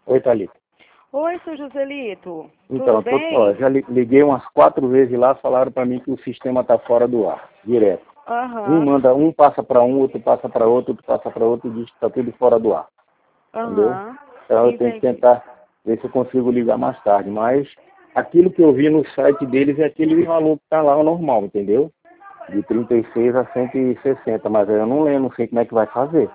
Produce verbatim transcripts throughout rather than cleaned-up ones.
Oi, Thalita. Oi, seu Joselito. Então, Tudo tô, bem? ó, já li- liguei umas quatro vezes lá, falaram para mim que o sistema está fora do ar, direto. Um Aham, manda, um passa para um, outro passa para outro, outro passa para outro e diz que está tudo fora do ar, entendeu? aham. Então eu tenho que Entendi. tentar ver se eu consigo ligar mais tarde, mas aquilo que eu vi no site deles é aquele valor que está lá, o normal, entendeu? De trinta e seis a cento e sessenta, mas eu não lembro, não sei como é que vai fazer.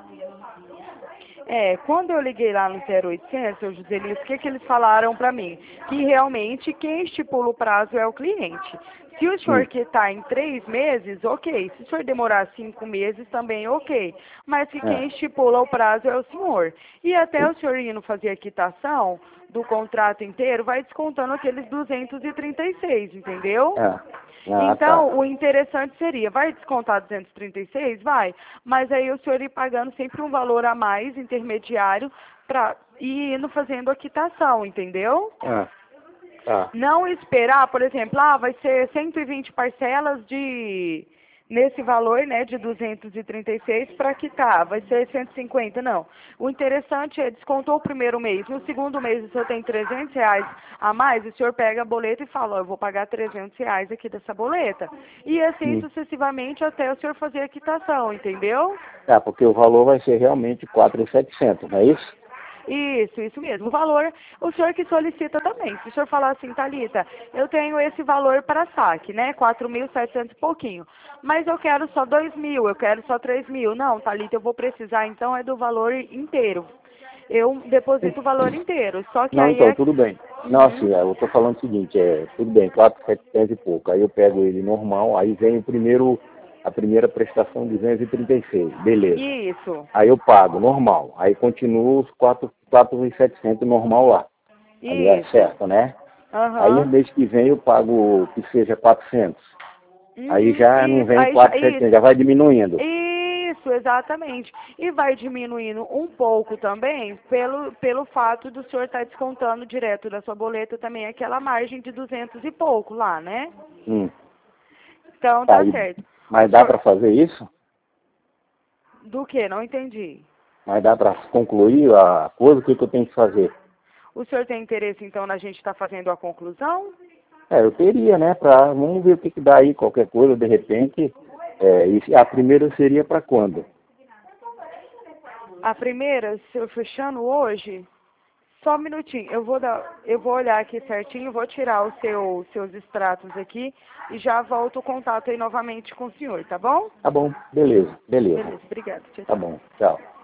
É, quando eu liguei lá no zero oitocentos, seu Joselito, o que, que eles falaram para mim? Que realmente quem estipula o prazo é o cliente. Se o senhor Hum, que está em três meses, ok. Se o senhor demorar cinco meses, também ok. Mas que é, quem estipula o prazo é o senhor. E até o senhor indo fazer a quitação do contrato inteiro, vai descontando aqueles duzentos e trinta e seis, entendeu? é. Ah, tá. Então, o interessante seria, vai descontar duzentos e trinta e seis? Vai, mas aí o senhor ir pagando sempre um valor a mais, intermediário, para ir indo fazendo a quitação, entendeu? Ah, tá. Não esperar, por exemplo, ah, vai ser cento e vinte parcelas de nesse valor, né, de duzentos e trinta e seis para quitar, vai ser cento e cinquenta, não. O interessante é, descontou o primeiro mês, no segundo mês o senhor tem trezentos reais a mais, o senhor pega a boleta e fala, ó, eu vou pagar trezentos reais aqui dessa boleta. E assim Hum. sucessivamente até o senhor fazer a quitação, entendeu? Tá, porque o valor vai ser realmente quatro mil e setecentos, não é isso? Isso, isso mesmo. O valor, o senhor que solicita também. Se o senhor falar assim, Thalita, eu tenho esse valor para saque, né? Quatro mil e setecentos e pouquinho. Mas eu quero só dois mil, eu quero só três mil. Não, Thalita, eu vou precisar, então, é do valor inteiro. Eu deposito o valor inteiro. Só que Não, aí então, é... tudo bem. Não, Uhum. assim, eu tô falando o seguinte, é, tudo bem, quatro mil e setecentos e pouco. Aí eu pego ele normal, aí vem o primeiro, a primeira prestação de duzentos e trinta e seis, beleza. Isso, Aí eu pago normal, aí continuo os quatro mil e setecentos normal lá. Aí é isso. certo, né? Aí no Aham. mês que vem eu pago que seja quatrocentos. Aí Uhum. já não Isso, vem aí já, quatrocentos e setecentos, já isso. vai diminuindo. Isso, exatamente. E vai diminuindo um pouco também pelo, pelo fato do senhor estar descontando direto da sua boleta também aquela margem de duzentos e pouco lá, né? Hum, Então tá tá aí. certo. O Mas dá para senhor, fazer isso? do que? Não entendi. Mas dá para concluir a coisa, o que, que eu tenho que fazer? O senhor tem interesse então na gente estar fazendo a conclusão? É, eu teria, né? Pra, vamos ver o que, que dá aí, qualquer coisa, de repente. É, e a primeira seria para quando? A primeira, se eu fechando hoje, só um minutinho, eu vou dar, eu vou olhar aqui certinho, vou tirar os seu, seus extratos aqui e já volto o contato aí novamente com o senhor, tá bom? Tá bom, beleza, beleza. Beleza, obrigada. Tchau, Tá tchau. bom, tchau.